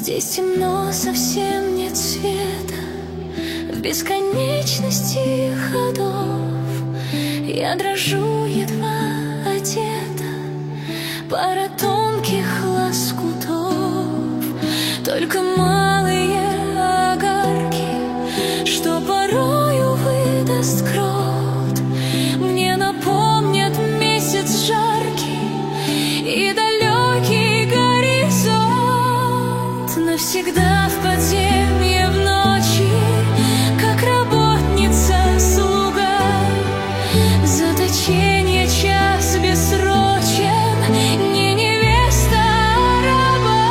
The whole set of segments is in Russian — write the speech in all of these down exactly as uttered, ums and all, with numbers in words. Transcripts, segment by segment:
Здесь темно, совсем нет света, в бесконечности ходов. Я дрожу, едва одета, пара тонких лоскутов. Только малые огарки, что порою выдаст крот, мне напомнят месяц жаркий и далекий горизонт. Навсегда в подземье в ночи, как работница слуга, заточение час бессрочен, не невеста, а раба.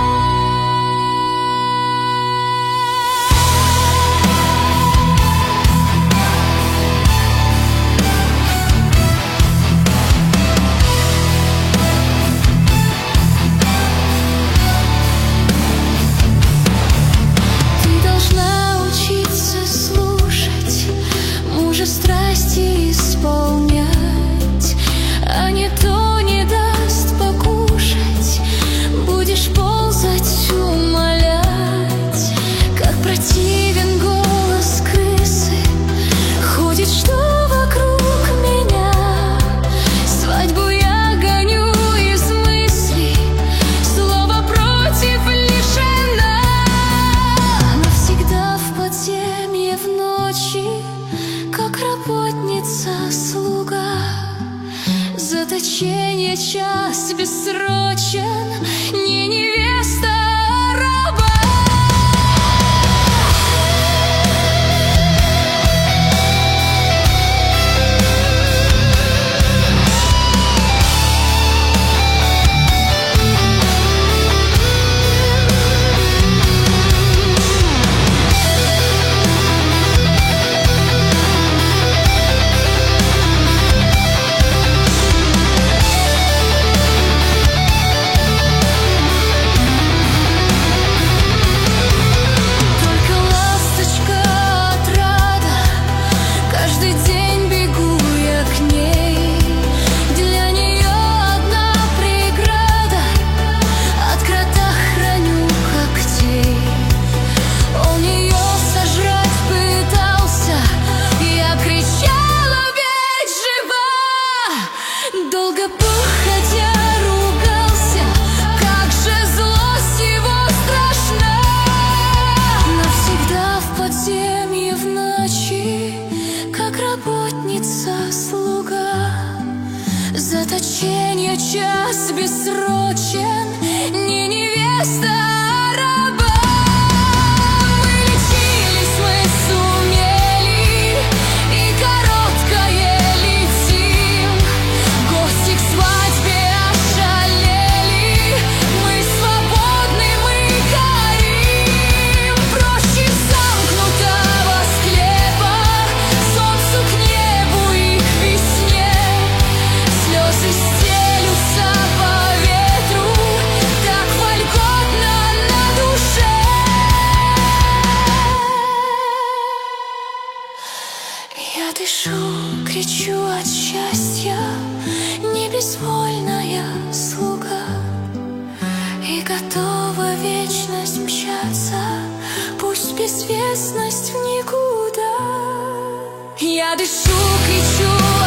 Ты должна учиться слушать, мужа страсти исполнять, а не то не даст покушать, будешь ползать, умолять. Как противен голос крысы, ходит что вокруг меня. Свадьбу я гоню из мыслей, слово против лишена. Навсегда в подземье в ночи, как работница слуга, заточение час бессрочен, не невеста, а раба. Только ласточка отрада, каждый день бегу я к ней. Для нее одна преграда, от крота храню когтей. Он ее сожрать пытался, я кричала, ведь жива. Долго походя ругался, как же злость его страшна. Навсегда в подземье в ночи, как работница слуга, заточение час бессрочен, не невеста, а раба. Мы лечились, мы сумели, и короткое летим. Гости к свадьбе ошалели, мы свободны, мы горим. Проще замкнутого склепа, солнцу к небу и к весне. Слезы стелются по ветру, так вольготно на душе. Я дышу, кричу от счастья, не безвольная слуга, и готова вечность мчаться, пусть безвестность в никуда. Я дышу, кричу